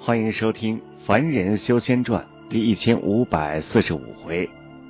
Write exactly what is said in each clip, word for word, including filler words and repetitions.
欢迎收听《凡人修仙传》第一千五百四十五回。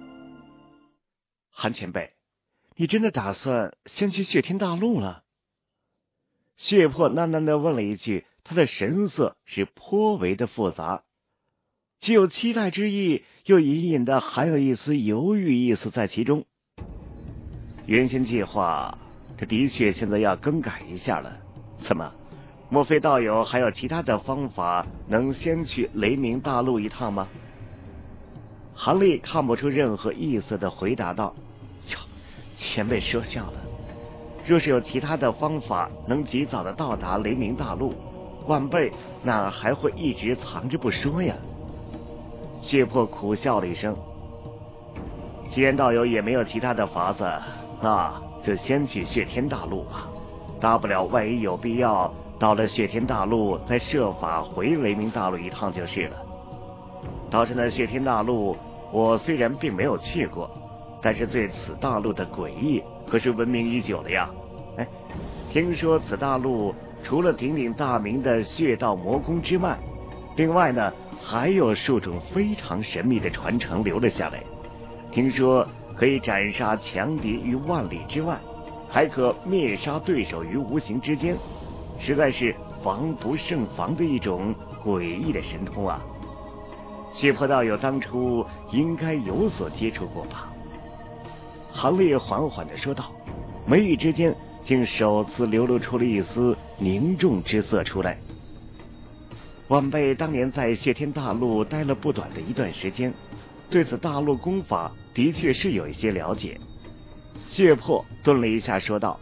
韩前辈，你真的打算先去血天大陆了？血魄喃喃地问了一句，他的神色是颇为的复杂，既有期待之意，又隐隐的还有一丝犹豫意思在其中。原先计划，这的确现在要更改一下了。怎么？莫非道友还有其他的方法能先去雷鸣大陆一趟吗？韩立看不出任何意思的回答道：哟，前辈说笑了，若是有其他的方法能及早的到达雷鸣大陆，晚辈哪还会一直藏着不说呀？血魄苦笑了一声，既然道友也没有其他的法子，那就先去血天大陆吧，大不了万一有必要，到了血天大陆再设法回雷鸣大陆一趟就是了。倒是那血天大陆，我虽然并没有去过，但是对此大陆的诡异可是闻名已久的呀。哎，听说此大陆除了鼎鼎大名的血道魔功之外，另外呢还有数种非常神秘的传承留了下来。听说可以斩杀强敌于万里之外，还可灭杀对手于无形之间，实在是防不胜防的一种诡异的神通啊！血魄道友当初应该有所接触过吧？韩烈缓缓地说道，眉宇之间竟首次流露出了一丝凝重之色出来。晚辈当年在血天大陆待了不短的一段时间，对此大陆功法的确是有一些了解。血魄顿了一下说道，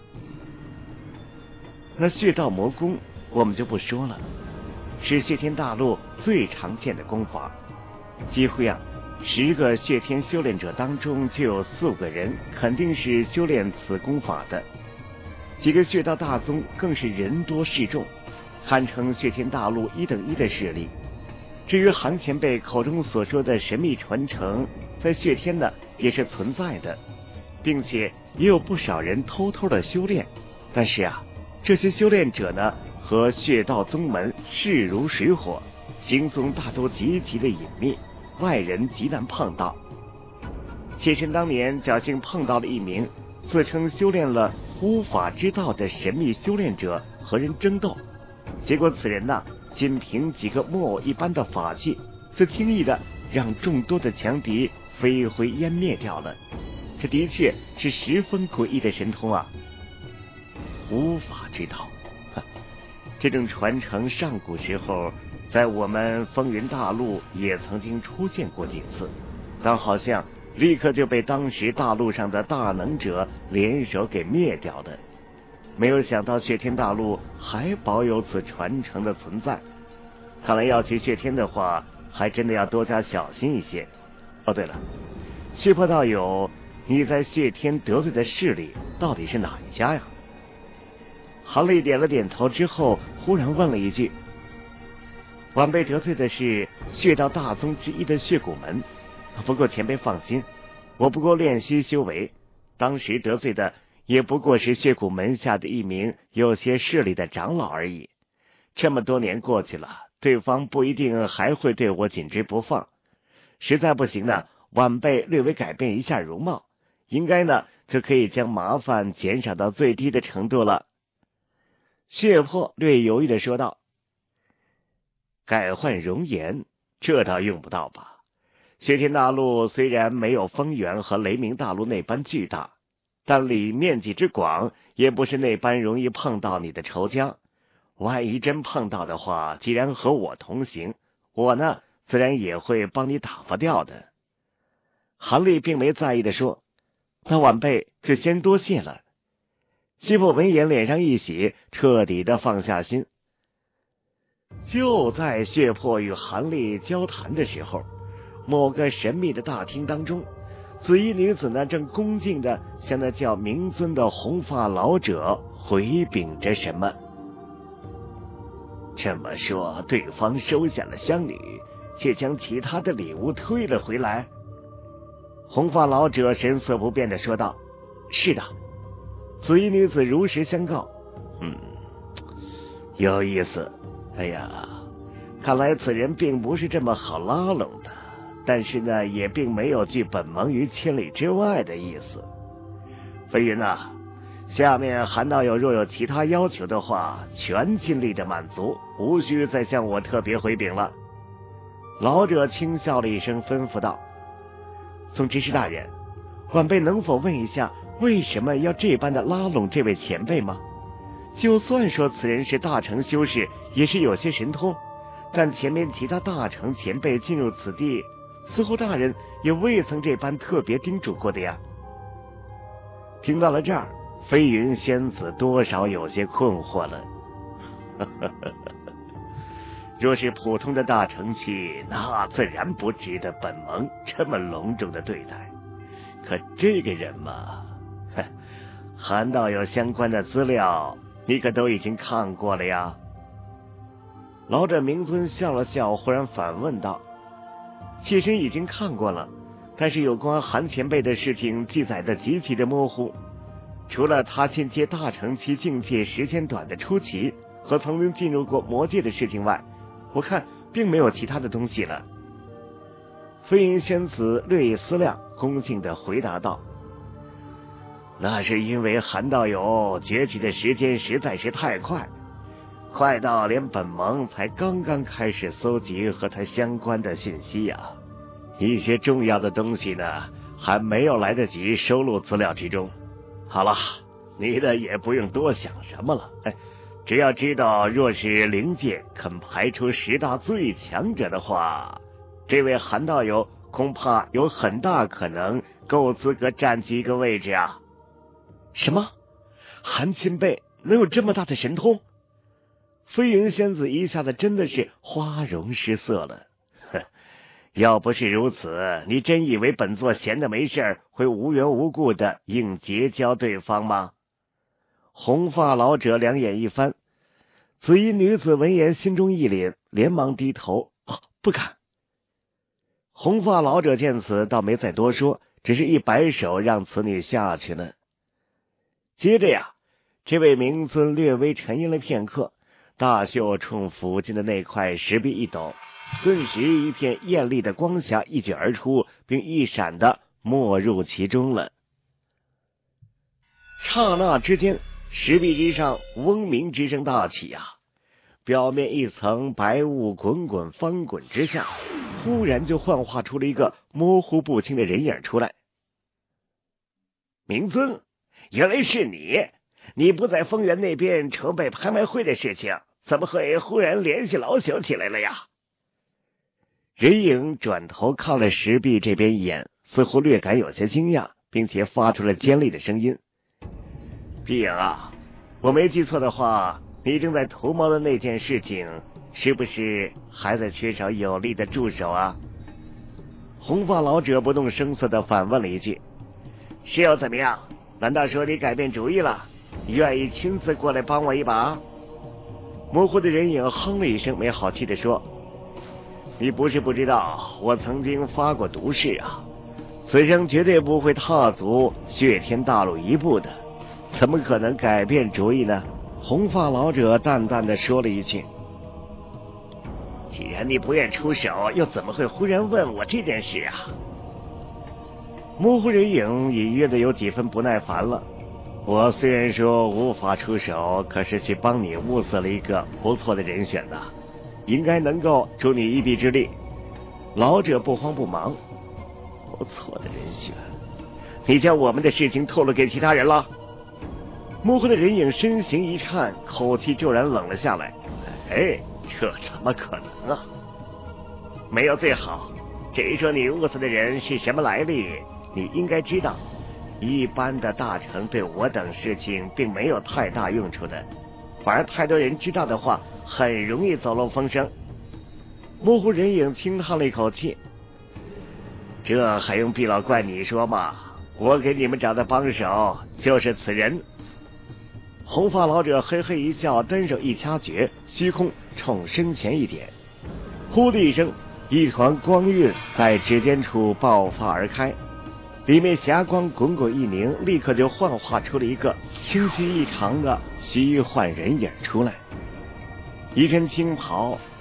那血道魔功我们就不说了，是血天大陆最常见的功法，几乎呀十个血天修炼者当中就有四五个人肯定是修炼此功法的，几个血道大宗更是人多势众，堪称血天大陆一等一的势力。至于韩前辈口中所说的神秘传承，在血天呢也是存在的，并且也有不少人偷偷的修炼，但是啊这些修炼者呢和血道宗门势如水火，行踪大都极其的隐秘，外人极难碰到。妾身当年侥幸碰到了一名自称修炼了巫法之道的神秘修炼者和人争斗，结果此人呢仅凭几个木偶一般的法器，就轻易的让众多的强敌飞灰烟灭掉了。这的确是十分诡异的神通啊！巫法之道，这种传承上古时候在我们风云大陆也曾经出现过几次，但好像立刻就被当时大陆上的大能者联手给灭掉了。没有想到血天大陆还保有此传承的存在，看来要去血天的话还真的要多加小心一些。哦对了，血魄道友，你在血天得罪的势力到底是哪一家呀？韩立点了点头之后忽然问了一句，晚辈得罪的是血道大宗之一的血骨门，不过前辈放心，我不过练习修为，当时得罪的也不过是血骨门下的一名有些势力的长老而已。这么多年过去了，对方不一定还会对我紧追不放，实在不行呢，晚辈略微改变一下容貌，应该呢就可以将麻烦减少到最低的程度了。血魄略犹豫的说道，改换容颜这倒用不到吧，血天大陆虽然没有风原和雷鸣大陆那般巨大，但里面积之广也不是那般容易碰到你的仇家，万一真碰到的话，既然和我同行，我呢自然也会帮你打发掉的。韩立并没在意的说，那晚辈就先多谢了。血魄闻言脸上一喜，彻底的放下心。就在血魄与韩立交谈的时候，某个神秘的大厅当中，紫衣女子呢正恭敬的向那叫明尊的红发老者回禀着什么。这么说，对方收下了香女，却将其他的礼物退了回来？红发老者神色不变的说道，是的。紫衣女子如实相告，嗯，有意思。哎呀， 看来此人并不是这么好拉拢的，但是呢，也并没有拒本盟于千里之外的意思。飞云啊，下面韩道友若有其他要求的话，全尽力的满足，无需再向我特别回禀了。老者轻笑了一声，吩咐道：总执事大人，晚辈能否问一下，为什么要这般的拉拢这位前辈吗？就算说此人是大成修士，也是有些神通，但前面其他大成前辈进入此地，似乎大人也未曾这般特别叮嘱过的呀。听到了这儿，飞云仙子多少有些困惑了。若是普通的大成期，那自然不值得本盟这么隆重的对待。可这个人嘛，韩道友相关的资料，你可都已经看过了呀。老者明尊笑了笑，忽然反问道：妾身已经看过了，但是有关韩前辈的事情记载的极其的模糊，除了他进阶大成期境界时间短的初期和曾经进入过魔界的事情外，我看并没有其他的东西了。飞云仙子略一思量，恭敬地回答道：那是因为韩道友崛起的时间实在是太快，快到连本盟才刚刚开始搜集和他相关的信息呀、啊，一些重要的东西呢还没有来得及收录资料之中。好了，你的也不用多想什么了，哎，只要知道若是灵界肯排出十大最强者的话，这位韩道友恐怕有很大可能够资格占据一个位置啊。什么？韩前辈能有这么大的神通？飞云仙子一下子真的是花容失色了。哼，要不是如此，你真以为本座闲的没事会无缘无故的硬结交对方吗？红发老者两眼一翻，紫衣女子闻言心中一凛，连忙低头：啊，不敢。红发老者见此倒没再多说，只是一摆手让此女下去了。接着呀，这位明尊略微沉吟了片刻，大袖冲附近的那块石壁一抖，顿时一片艳丽的光霞一卷而出，并一闪的没入其中了。刹那之间，石壁之上嗡鸣之声大起啊，表面一层白雾滚滚翻滚之下，突然就幻化出了一个模糊不清的人影出来。明尊，原来是你！你不在丰原那边筹备拍卖会的事情，怎么会忽然联系老朽起来了呀？人影转头看了石壁这边一眼，似乎略感有些惊讶，并且发出了尖利的声音：碧影啊，我没记错的话，你正在图谋的那件事情，是不是还在缺少有力的助手啊？红发老者不动声色地反问了一句：是又怎么样？难道说你改变主意了，愿意亲自过来帮我一把？模糊的人影哼了一声，没好气地说：你不是不知道，我曾经发过毒誓啊，此生绝对不会踏足血天大陆一步的，怎么可能改变主意呢？红发老者淡淡地说了一句：既然你不愿出手，又怎么会忽然问我这件事啊？模糊人影隐约的有几分不耐烦了。我虽然说无法出手，可是去帮你物色了一个不错的人选呐，应该能够助你一臂之力。老者不慌不忙：不错的人选，你将我们的事情透露给其他人了？模糊的人影身形一颤，口气骤然冷了下来：哎，这怎么可能啊？没有最好，至于说你物色的人是什么来历，你应该知道，一般的大臣对我等事情并没有太大用处的，反而太多人知道的话，很容易走漏风声。模糊人影轻叹了一口气：这还用毕老怪你说吗？我给你们找的帮手就是此人。红发老者嘿嘿一笑，单手一掐诀，虚空冲身前一点，呼的一声，一团光晕在指尖处爆发而开，里面霞光滚滚一凝，立刻就幻化出了一个清晰异常的虚幻人影出来。一身青袍，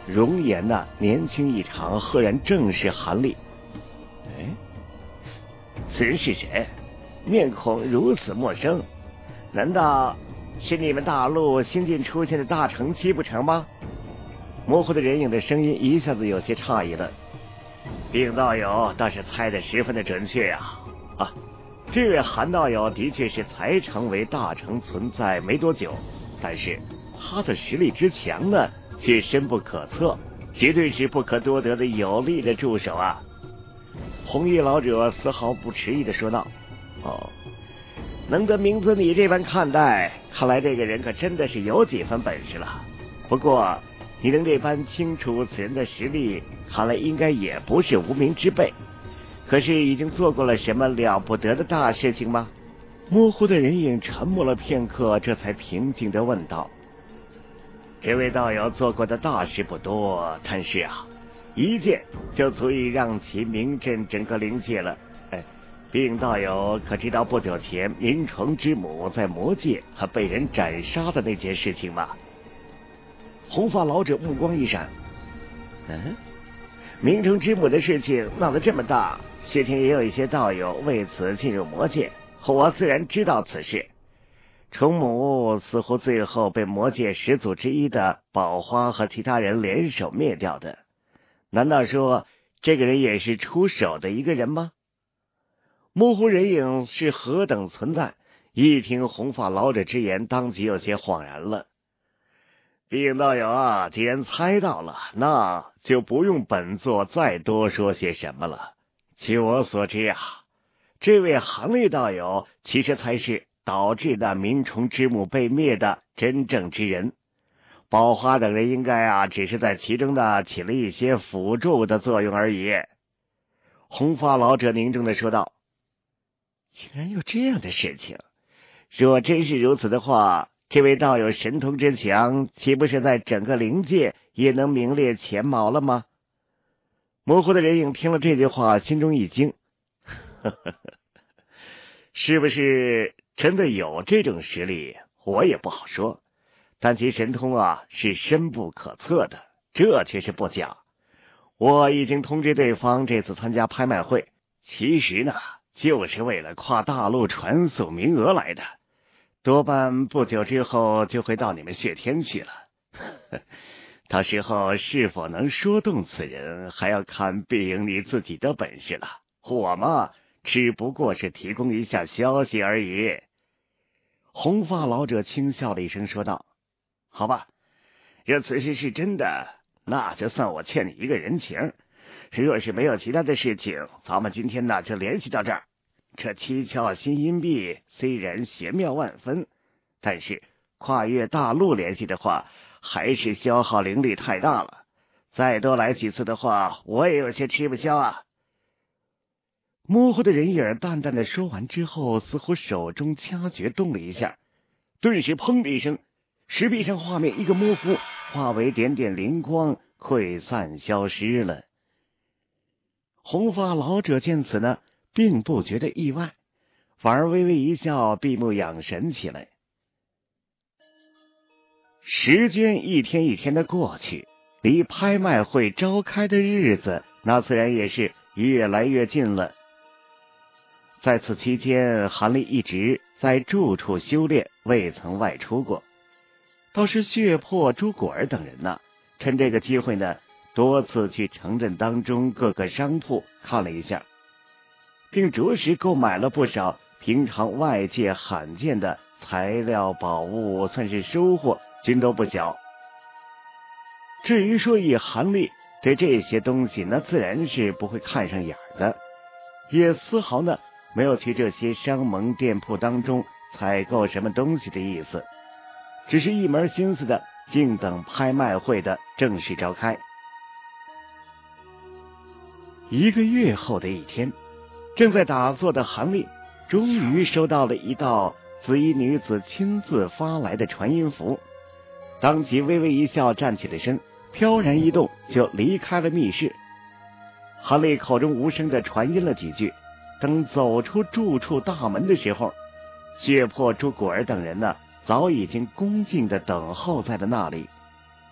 容颜呢年轻异常，赫然正是韩立。哎，此人是谁？面孔如此陌生，难道是你们大陆新近出现的大乘期不成吗？模糊的人影的声音一下子有些诧异了。禀道友倒是猜得十分的准确呀！啊，这位韩道友的确是才成为大乘存在没多久，但是他的实力之强呢，却深不可测，绝对是不可多得的有力的助手啊！红衣老者丝毫不迟疑的说道：“哦，能得明子你这般看待，看来这个人可真的是有几分本事了。不过你能这般清楚此人的实力，看来应该也不是无名之辈。可是已经做过了什么了不得的大事情吗？”模糊的人影沉默了片刻，这才平静地问道：“这位道友做过的大事不多，但是啊，一件就足以让其名震整个灵界了。哎，禀道友可知道不久前冥虫之母在魔界还被人斩杀的那件事情吗？”红发老者目光一闪：“嗯，冥虫之母的事情闹得这么大，谢天也有一些道友为此进入魔界，我自然知道此事。虫母似乎最后被魔界始祖之一的宝花和其他人联手灭掉的，难道说这个人也是出手的一个人吗？”模糊人影是何等存在，一听红发老者之言，当即有些恍然了。禀道友啊，既然猜到了，那就不用本座再多说些什么了。据我所知啊，这位韩立道友其实才是导致那冥虫之母被灭的真正之人，宝花等人应该啊，只是在其中的起了一些辅助的作用而已。红发老者凝重的说道：“竟然有这样的事情！若真是如此的话，这位道友神通之强，岂不是在整个灵界也能名列前茅了吗？”模糊的人影听了这句话，心中一惊，呵呵呵，是不是真的有这种实力，我也不好说，但其神通啊是深不可测的，这却是不假。我已经通知对方，这次参加拍卖会，其实呢就是为了跨大陆传送名额来的，多半不久之后就会到你们血天去了。到时候是否能说动此人，还要看碧莹你自己的本事了。我嘛，只不过是提供一下消息而已。红发老者轻笑了一声说道：“好吧，若此事是真的，那就算我欠你一个人情。若是没有其他的事情，咱们今天呢就联系到这儿。这七窍新阴币虽然玄妙万分，但是跨越大陆联系的话，还是消耗灵力太大了。再多来几次的话，我也有些吃不消啊。”模糊的人影淡淡的说完之后，似乎手中掐诀动了一下，顿时砰的一声，石壁上画面一个模糊，化为点点灵光，溃散消失了。红发老者见此呢，并不觉得意外，反而微微一笑，闭目养神起来。时间一天一天的过去，离拍卖会召开的日子那自然也是越来越近了。在此期间，韩立一直在住处修炼，未曾外出过。倒是血魄、朱果儿等人呢，趁这个机会呢，多次去城镇当中各个商铺看了一下，并着实购买了不少平常外界罕见的材料宝物，算是收获均都不小。至于说以韩立对这些东西，那自然是不会看上眼的，也丝毫呢没有去这些商盟店铺当中采购什么东西的意思，只是一门心思的静等拍卖会的正式召开。一个月后的一天，正在打坐的韩立终于收到了一道紫衣女子亲自发来的传音符，当即微微一笑，站起了身，飘然一动就离开了密室。韩立口中无声的传音了几句，等走出住处大门的时候，血魄、朱果儿等人呢，早已经恭敬的等候在了那里。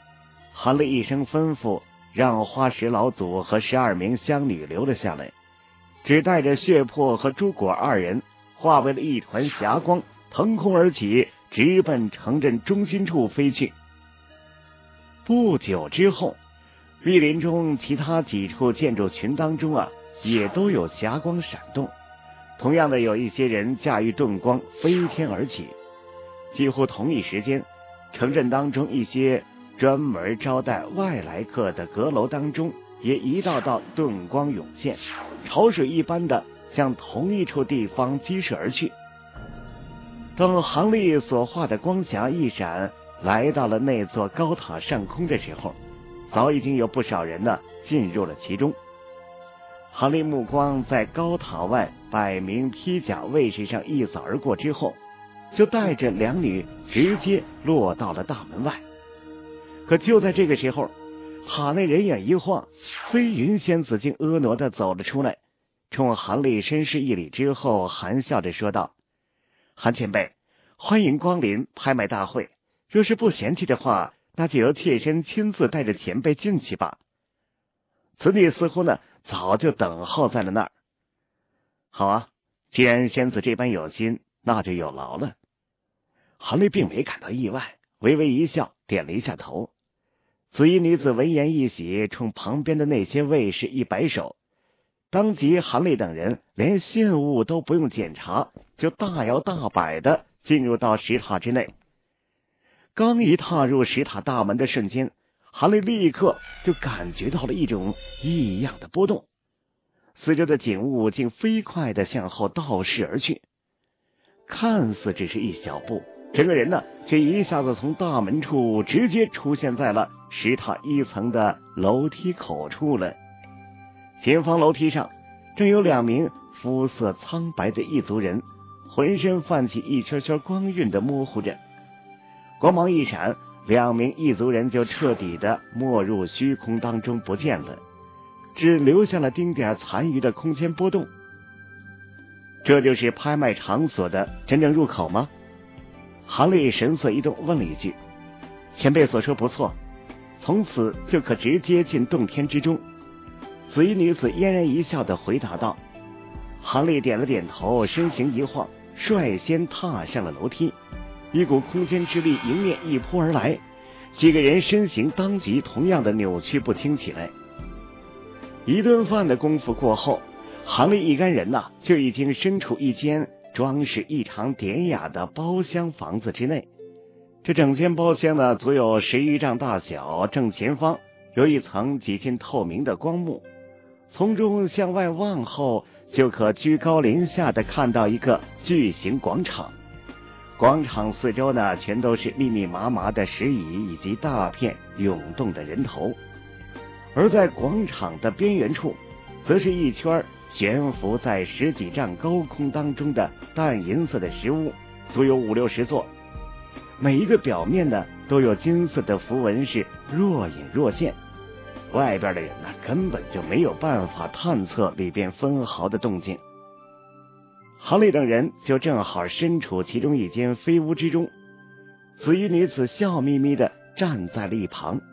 韩立一声吩咐，让花石老祖和十二名香女留了下来，只带着血魄和朱果二人化为了一团霞光，腾空而起，直奔城镇中心处飞去。不久之后，密林中其他几处建筑群当中啊，也都有霞光闪动，同样的有一些人驾驭盾光飞天而起。几乎同一时间，城镇当中一些专门招待外来客的阁楼当中，也一道道盾光涌现，潮水一般的向同一处地方激射而去。等韩立所画的光霞一闪，来到了那座高塔上空的时候，早已经有不少人呢进入了其中。韩立目光在高塔外百名披甲卫士上一扫而过之后，就带着两女直接落到了大门外。可就在这个时候，塔内人影一晃，飞云仙子竟婀娜的走了出来，冲韩立深施一礼之后，含笑着说道：韩前辈，欢迎光临拍卖大会，若是不嫌弃的话，那就由妾身亲自带着前辈进去吧。此女似乎呢早就等候在了那儿。好啊，既然仙子这般有心，那就有劳了。韩立并没感到意外，微微一笑，点了一下头。紫衣女子闻言一喜，冲旁边的那些卫士一摆手，当即韩立等人连信物都不用检查，就大摇大摆的进入到石塔之内。刚一踏入石塔大门的瞬间，韩立立刻就感觉到了一种异样的波动，四周的景物竟飞快的向后倒逝而去，看似只是一小步，整个人呢却一下子从大门处直接出现在了石塔一层的楼梯口处了。前方楼梯上正有两名肤色苍白的异族人，浑身泛起一圈圈光晕的模糊着，光芒一闪，两名异族人就彻底的没入虚空当中不见了，只留下了丁点残余的空间波动。这就是拍卖场所的真正入口吗？韩立神色一动，问了一句：前辈所说不错，从此就可直接进洞天之中。紫衣女子嫣然一笑的回答道。韩立点了点头，身形一晃，率先踏上了楼梯，一股空间之力迎面一扑而来，几个人身形当即同样的扭曲不清起来。一顿饭的功夫过后，韩立一干人呐、啊、就已经身处一间装饰异常典雅的包厢房子之内。这整间包厢呢足有十余丈大小，正前方有一层几近透明的光幕，从中向外望后，就可居高临下的看到一个巨型广场。广场四周呢全都是密密麻麻的石椅以及大片涌动的人头，而在广场的边缘处，则是一圈悬浮在十几丈高空当中的淡银色的石屋，足有五六十座，每一个表面呢都有金色的符文是若隐若现，外边的人呢根本就没有办法探测里边分毫的动静。韩立等人就正好身处其中一间飞屋之中，紫衣女子笑眯眯的站在了一旁。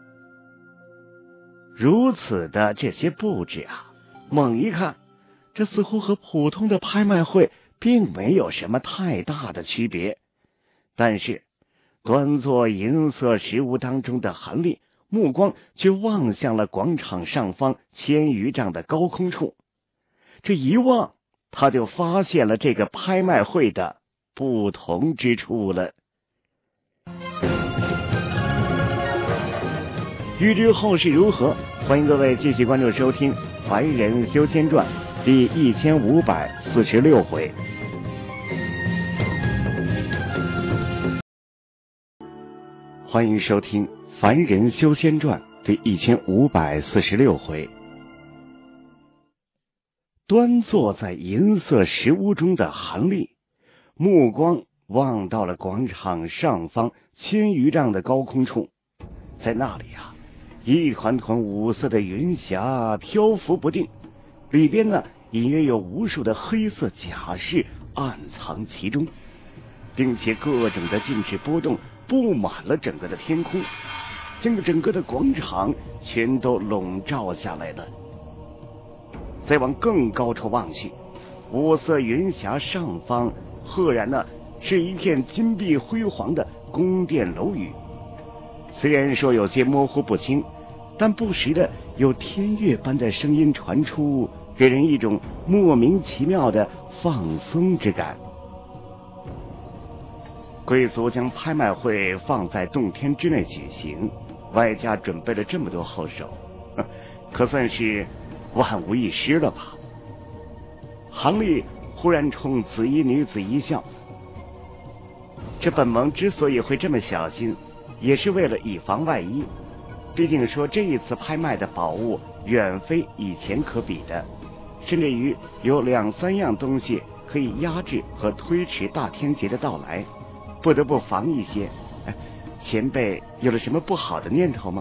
如此的这些布置啊，猛一看，这似乎和普通的拍卖会并没有什么太大的区别。但是端坐银色石屋当中的韩立目光却望向了广场上方千余丈的高空处，这一望，他就发现了这个拍卖会的不同之处了。欲知后事如何，欢迎各位继续关注收听《凡人修仙传》第一千五百四十六回。欢迎收听《凡人修仙传》第一千五百四十六回。端坐在银色石屋中的韩立，目光望到了广场上方千余丈的高空处，在那里啊，一团团五色的云霞漂浮不定，里边呢隐约有无数的黑色甲饰暗藏其中，并且各种的静止波动布满了整个的天空， 将整个的广场全都笼罩下来了。再往更高处望去，五色云霞上方赫然呢是一片金碧辉煌的宫殿楼宇，虽然说有些模糊不清，但不时的有天乐般的声音传出，给人一种莫名其妙的放松之感。贵族将拍卖会放在洞天之内举行，外加准备了这么多后手，可算是万无一失了吧。杭丽忽然冲紫衣女子一笑，这本盟之所以会这么小心，也是为了以防万一。毕竟说这一次拍卖的宝物远非以前可比的，甚至于有两三样东西可以压制和推迟大天劫的到来，不得不防一些。哎，前辈有了什么不好的念头吗？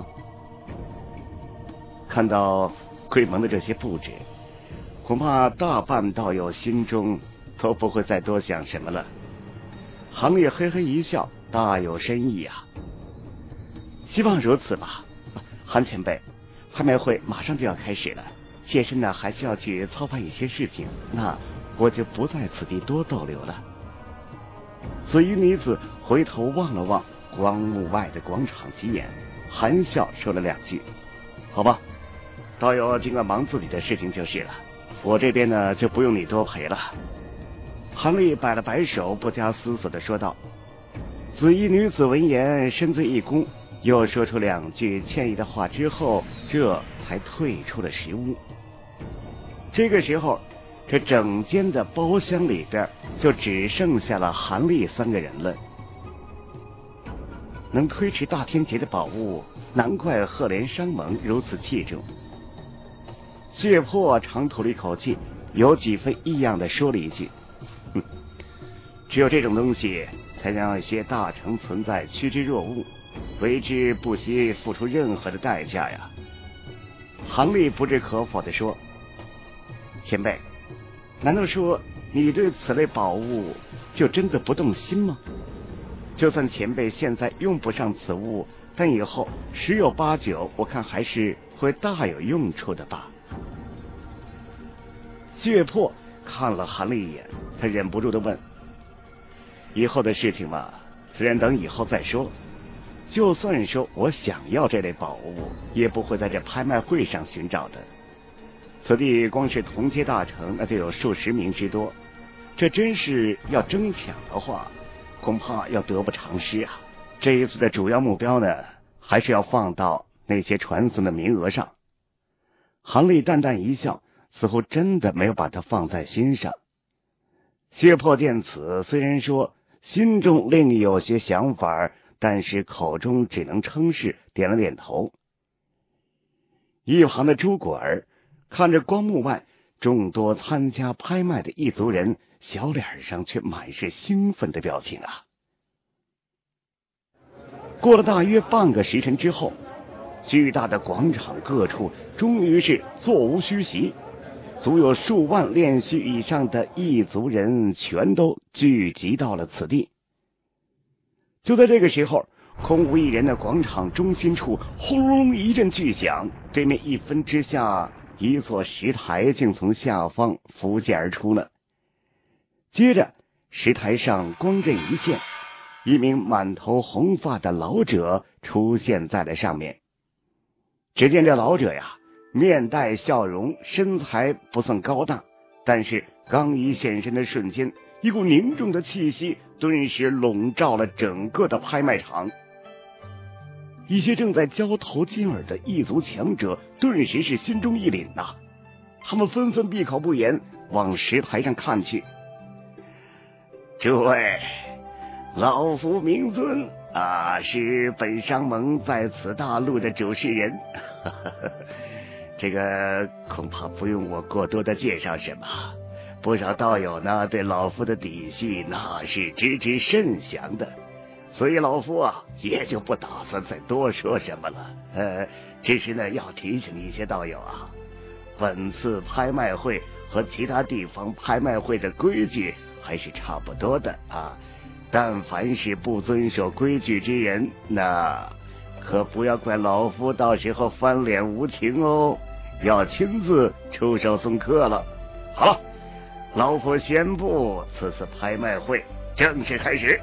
看到贵盟的这些布置，恐怕大半道友心中都不会再多想什么了。行烈嘿嘿一笑，大有深意啊。希望如此吧。韩前辈，拍卖会马上就要开始了，妾身呢还需要去操办一些事情，那我就不在此地多逗留了。紫衣女子回头望了望光幕外的广场几眼，含笑说了两句：“好吧，道友尽管忙自己的事情就是了，我这边呢就不用你多陪了。”韩立摆了摆手，不加思索的说道。紫衣女子闻言身子一弓，又说出两句歉意的话之后，这才退出了石屋。这个时候，这整间的包厢里边就只剩下了韩立三个人了。能推迟大天劫的宝物，难怪赫连商盟如此器重。血魄长吐了一口气，有几分异样的说了一句：“哼，只有这种东西才能让一些大城存在趋之若鹜，为之不惜付出任何的代价呀。”韩立不置可否地说：“前辈，难道说你对此类宝物就真的不动心吗？就算前辈现在用不上此物，但以后十有八九，我看还是会大有用处的吧。”血魄看了韩立一眼，他忍不住的问：“以后的事情嘛，自然等以后再说。就算说我想要这类宝物，也不会在这拍卖会上寻找的。此地光是同街大城，那就有数十名之多，这真是要争抢的话，恐怕要得不偿失啊。这一次的主要目标呢，还是要放到那些传送的名额上。”韩立淡淡一笑，似乎真的没有把它放在心上。血魄见此，虽然说心中另有些想法，但是口中只能称是，点了点头。一旁的朱果儿看着光幕外众多参加拍卖的异族人，小脸上却满是兴奋的表情啊。过了大约半个时辰之后，巨大的广场各处终于是座无虚席，足有数万练须以上的异族人全都聚集到了此地。就在这个时候，空无一人的广场中心处轰隆一阵巨响，对面一分之下，一座石台竟从下方浮现而出了。接着石台上光刃一现，一名满头红发的老者出现在了上面。只见这老者呀，面带笑容，身材不算高大，但是刚一现身的瞬间，一股凝重的气息顿时笼罩了整个的拍卖场。一些正在交头接耳的异族强者顿时是心中一凛呐、啊，他们纷纷闭口不言，往石台上看去。诸位，老夫名尊啊，是本商盟在此大陆的主事人。这个恐怕不用我过多的介绍什么，不少道友呢对老夫的底细那是知之甚详的，所以老夫啊也就不打算再多说什么了。呃，只是呢要提醒一些道友啊，本次拍卖会和其他地方拍卖会的规矩还是差不多的啊。但凡是不遵守规矩之人，那可不要怪老夫到时候翻脸无情哦，要亲自出手送客了。好了，老夫宣布此次拍卖会正式开始。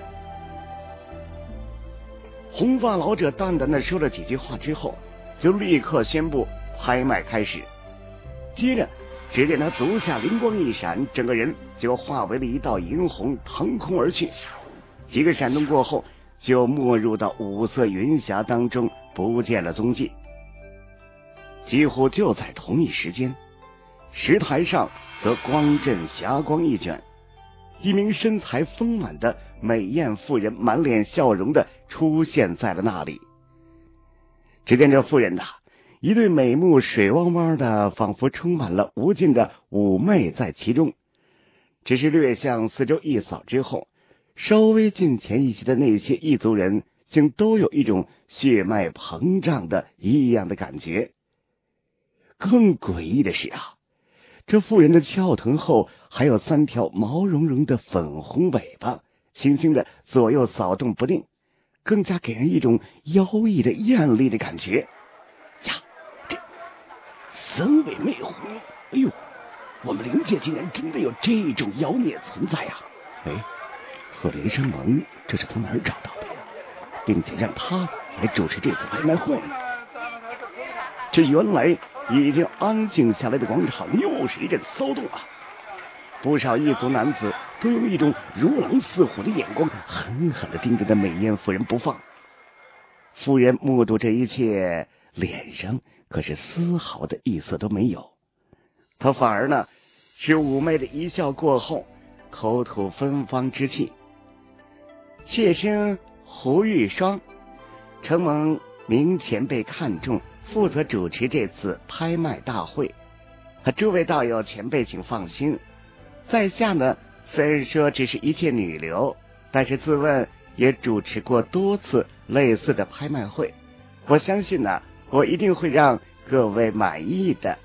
红发老者淡淡的说了几句话之后，就立刻宣布拍卖开始。接着只见他足下灵光一闪，整个人就化为了一道银虹，腾空而去。几个闪动过后，就没入到五色云霞当中，不见了踪迹。几乎就在同一时间，石台上则光阵霞光一卷，一名身材丰满的美艳妇人满脸笑容的出现在了那里。只见这妇人呐，一对美目水汪汪的，仿佛充满了无尽的妩媚在其中。只是略向四周一扫之后，稍微近前一些的那些异族人竟都有一种血脉膨胀的异样的感觉。更诡异的是啊，这妇人的翘臀后还有三条毛茸茸的粉红尾巴，轻轻的左右扫动不定，更加给人一种妖异的艳丽的感觉。呀，这三尾魅狐，哎呦，我们灵界竟然真的有这种妖孽存在啊！哎，赫连山盟这是从哪儿找到的呀？并且让他来主持这次拍卖会。这原来已经安静下来的广场又是一阵骚动啊！不少异族男子都用一种如狼似虎的眼光狠狠地盯着那美艳妇人不放。妇人目睹这一切，脸上可是丝毫的异色都没有，他反而呢是妩媚的一笑过后，口吐芬芳之气。妾身胡玉霜，承蒙明前辈看中，负责主持这次拍卖大会。诸位道友前辈请放心，在下呢虽然说只是一介女流，但是自问也主持过多次类似的拍卖会，我相信呢我一定会让各位满意的。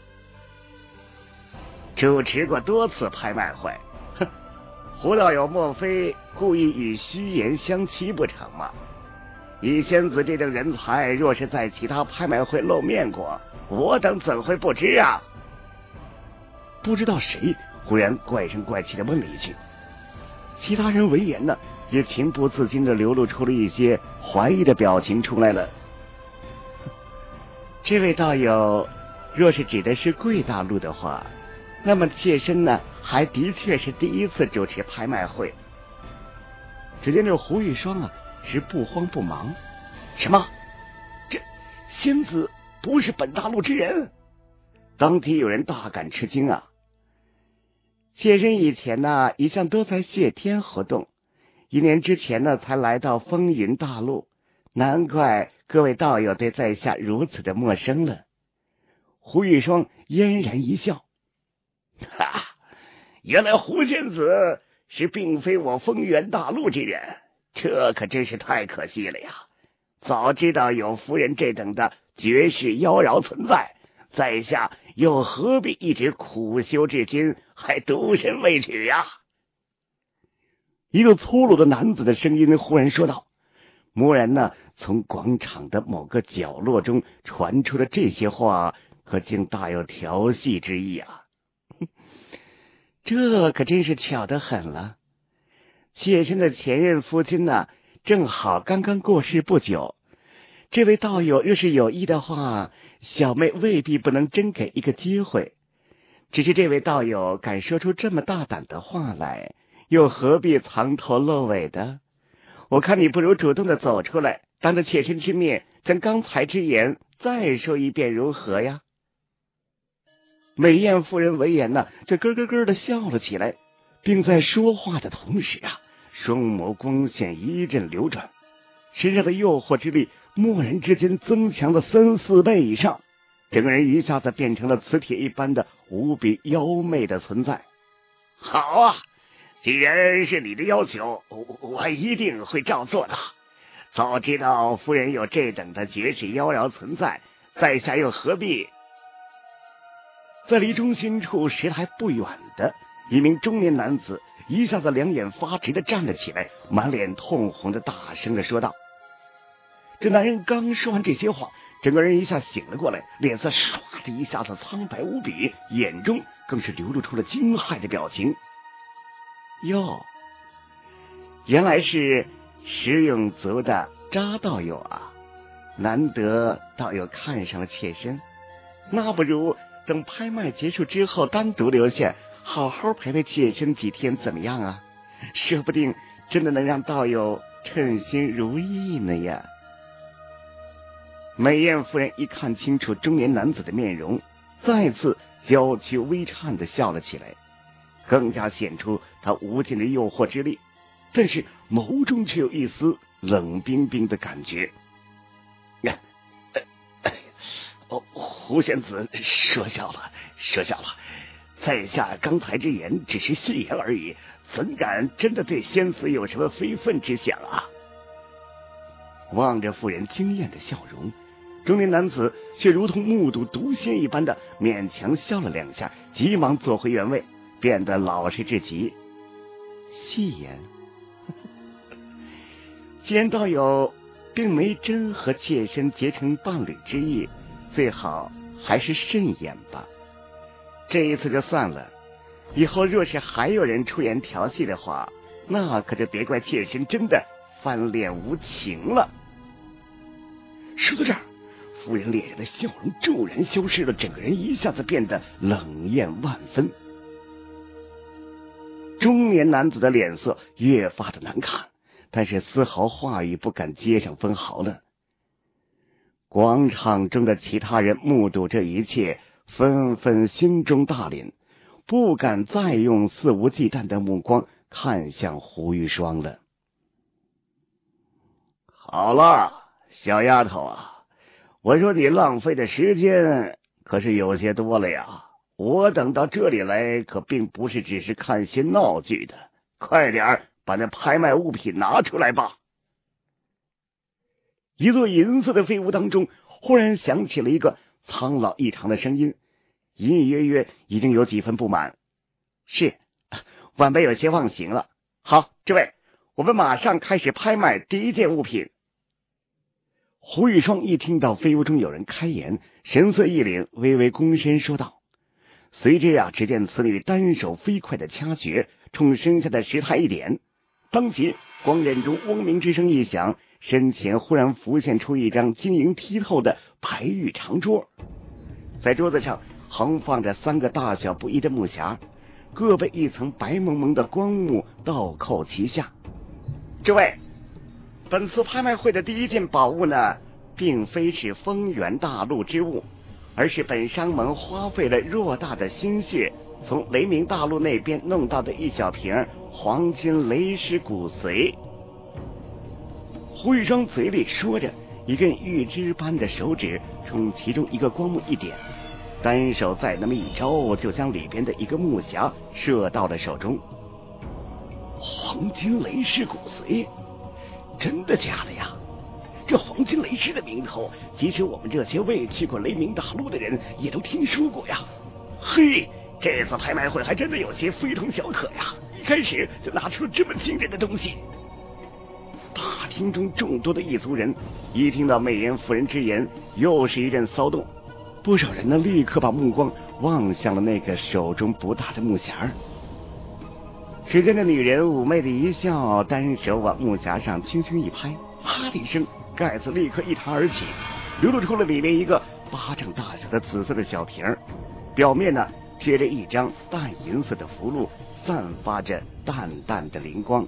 主持过多次拍卖会，哼，胡道友莫非故意与虚言相欺不成吗？以仙子这等人才，若是在其他拍卖会露面过，我等怎会不知啊？不知道谁忽然怪声怪气的问了一句，其他人闻言呢，也情不自禁的流露出了一些怀疑的表情出来了。这位道友若是指的是贵大陆的话，那么妾身呢还的确是第一次主持拍卖会。只见这胡玉霜啊是不慌不忙。什么？这仙子不是本大陆之人？当即有人大感吃惊啊！妾身以前呢一向都在谢天活动，一年之前呢才来到风云大陆，难怪各位道友对在下如此的陌生了。胡玉霜嫣然一笑，哈，原来胡仙子是并非我风原大陆之人，这可真是太可惜了呀！早知道有夫人这等的绝世妖娆存在，在下又何必一直苦修至今，还独身未娶呀？一个粗鲁的男子的声音忽然说道。蓦然呢，从广场的某个角落中传出的这些话，可竟大有调戏之意啊！这可真是巧得很了。妾身的前任夫君呢，正好刚刚过世不久。这位道友若是有意的话，小妹未必不能真给一个机会。只是这位道友敢说出这么大胆的话来，又何必藏头露尾的？我看你不如主动的走出来，当着妾身之面，将刚才之言再说一遍，如何呀？美艳夫人闻言呢，就咯咯咯的笑了起来，并在说话的同时啊，双眸光线一阵流转，身上的诱惑之力蓦然之间增强了三四倍以上，整个人一下子变成了磁铁一般的无比妖媚的存在。好啊，既然是你的要求，我一定会照做的。早知道夫人有这等的绝世妖娆存在，在下又何必……在离中心处石台不远的一名中年男子一下子两眼发直的站了起来，满脸通红的大声的说道。 这男人刚说完这些话，整个人一下醒了过来，脸色唰的一下子苍白无比，眼中更是流露出了惊骇的表情。哟，原来是石永族的扎道友啊，难得道友看上了妾身，那不如等拍卖结束之后单独留下，好好陪陪妾身几天怎么样啊？说不定真的能让道友称心如意呢呀。美艳夫人一看清楚中年男子的面容，再次娇躯微颤的笑了起来，更加显出他无尽的诱惑之力，但是眸中却有一丝冷冰冰的感觉。哦，胡仙子说笑了，说笑了，在下刚才之言只是戏言而已，怎敢真的对仙子有什么非分之想啊？望着妇人惊艳的笑容，中年男子却如同目睹毒仙一般的勉强笑了两下，急忙坐回原位，变得老实至极。戏言，既然道友并没真和妾身结成伴侣之意，最好还是慎言吧。这一次就算了，以后若是还有人出言调戏的话，那可就别怪妾身真的翻脸无情了。说到这儿，夫人脸上的笑容骤然消失了，整个人一下子变得冷艳万分。中年男子的脸色越发的难看，但是丝毫话语不敢接上分毫了。广场中的其他人目睹这一切，纷纷心中大凛，不敢再用肆无忌惮的目光看向胡玉霜了。好了，小丫头啊，我说你浪费的时间可是有些多了呀，我等到这里来可并不是只是看些闹剧的，快点把那拍卖物品拿出来吧。一座银色的废屋当中，忽然响起了一个苍老异常的声音，隐隐约约已经有几分不满。是，晚辈有些忘形了。好，这位，我们马上开始拍卖第一件物品。胡玉霜一听到废屋中有人开言，神色一凛，微微躬身说道。随之啊，只见此女单手飞快的掐诀，冲身下的石台一点，当即光眼中嗡鸣之声一响，身前忽然浮现出一张晶莹剔透的白玉长桌，在桌子上横放着三个大小不一的木匣，各被一层白蒙蒙的光幕倒扣其下。这位，本次拍卖会的第一件宝物呢，并非是丰源大陆之物，而是本商盟花费了偌大的心血，从雷鸣大陆那边弄到的一小瓶黄金雷狮骨髓。胡玉霜嘴里说着，一根玉枝般的手指冲其中一个光幕一点，单手再那么一招，就将里边的一个木匣射到了手中。黄金雷狮骨髓，真的假的呀？这黄金雷狮的名头，即使我们这些未去过雷鸣大陆的人也都听说过呀。嘿，这次拍卖会还真的有些非同小可呀，一开始就拿出了这么惊人的东西。大厅中众多的异族人一听到美颜夫人之言，又是一阵骚动，不少人呢立刻把目光望向了那个手中不大的木匣。只见那女人妩媚的一笑，单手往木匣上轻轻一拍，啪的一声，盖子立刻一弹而起，流露出了里面一个巴掌大小的紫色的小瓶，表面呢贴着一张淡银色的符箓，散发着淡淡的灵光。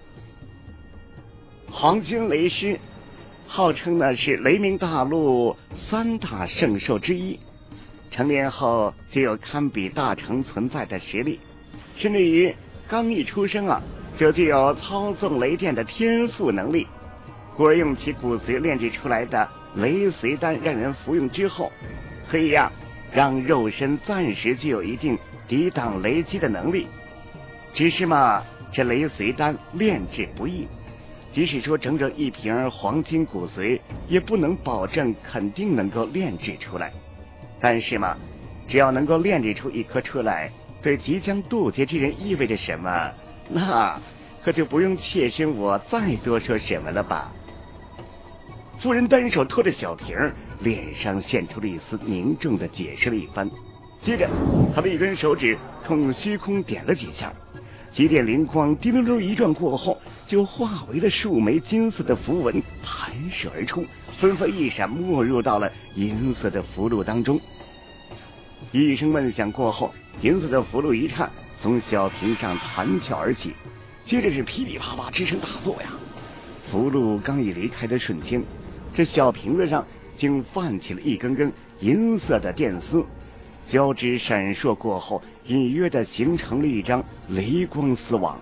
黄金雷狮号称呢是雷鸣大陆三大圣兽之一，成年后就有堪比大成存在的实力，甚至于刚一出生啊就具有操纵雷电的天赋能力。故而用其骨髓炼制出来的雷髓丹，让人服用之后，可以呀、啊、让肉身暂时具有一定抵挡雷击的能力。只是嘛，这雷髓丹炼制不易，即使说整整一瓶黄金骨髓，也不能保证肯定能够炼制出来。但是嘛，只要能够炼制出一颗出来，对即将渡劫之人意味着什么，那可就不用妾身我再多说什么了吧。 妇人单手托着小瓶，脸上现出了一丝凝重的解释了一番。接着他的一根手指冲虚空点了几下，几点灵光滴溜溜一转过后，就化为了数枚金色的符文弹射而出，纷纷一闪没入到了银色的符箓当中。一声闷响过后，银色的符箓一颤，从小瓶上弹跳而起，接着是噼里啪啦之声大作呀。符箓刚一离开的瞬间，这小瓶子上竟泛起了一根根银色的电丝，交织闪烁过后，隐约的形成了一张雷光丝网。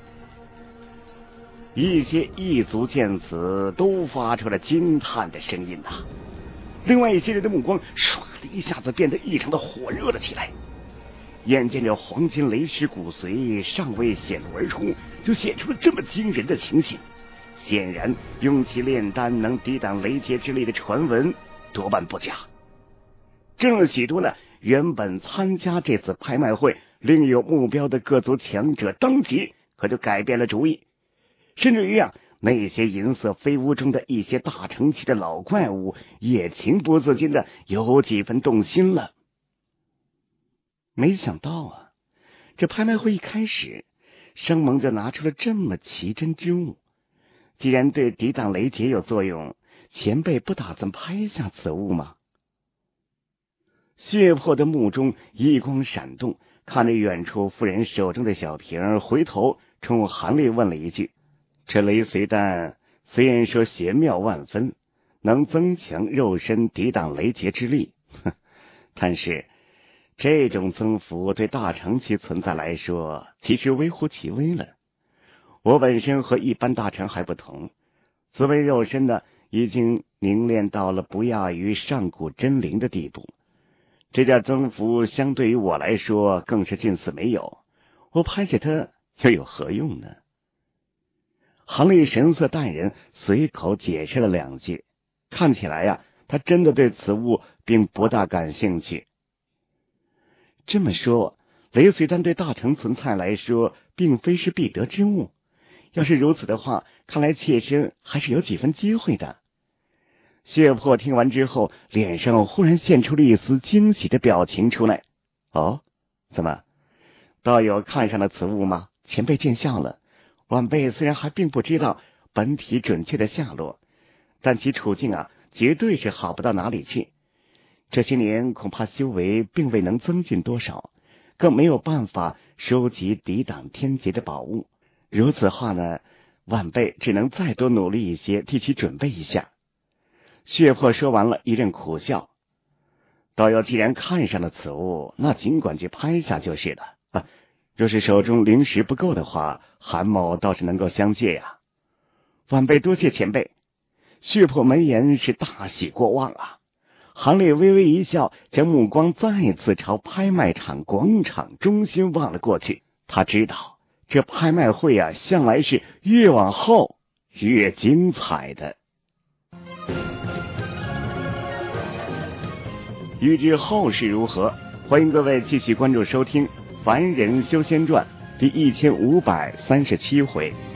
一些异族见此都发出了惊叹的声音呐、啊。另外一些人的目光唰的一下子变得异常的火热了起来，眼见着黄金雷石骨髓尚未显露而出，就显出了这么惊人的情形，显然用其炼丹能抵挡雷劫之力的传闻多半不假。这让许多呢原本参加这次拍卖会另有目标的各族强者当即可就改变了主意，甚至于啊那些银色飞屋中的一些大成器的老怪物也情不自禁的有几分动心了。没想到啊，这拍卖会一开始，商盟就拿出了这么奇珍之物。既然对抵挡雷劫有作用，前辈不打算拍下此物吗？血魄的目中一光闪动，看着远处妇人手中的小瓶，回头冲韩立问了一句：这雷髓丹虽然说玄妙万分，能增强肉身抵挡雷劫之力，哼，但是这种增幅对大成器存在来说其实微乎其微了。我本身和一般大成还不同，此为肉身呢已经凝练到了不亚于上古真灵的地步，这点增幅相对于我来说更是近似没有，我拍下它又有何用呢？韩立神色淡然，随口解释了两句，看起来呀、啊，他真的对此物并不大感兴趣。这么说，雷髓丹对大成存在来说并非是必得之物，要是如此的话，看来妾身还是有几分机会的。血魄听完之后，脸上忽然现出了一丝惊喜的表情出来。哦，怎么，道友看上了此物吗？前辈见笑了。晚辈虽然还并不知道本体准确的下落，但其处境啊，绝对是好不到哪里去。这些年恐怕修为并未能增进多少，更没有办法收集抵挡天劫的宝物。如此话呢，晚辈只能再多努力一些，替其准备一下。血魄说完了，一阵苦笑。道友既然看上了此物，那尽管去拍下就是了。啊，若是手中灵石不够的话，韩某倒是能够相借呀。晚辈多谢前辈。血魄闻言是大喜过望啊。韩立微微一笑，将目光再次朝拍卖场广场中心望了过去。他知道这拍卖会啊，向来是越往后越精彩的。欲知后事如何，欢迎各位继续关注收听《凡人修仙传》第一千五百三十七回。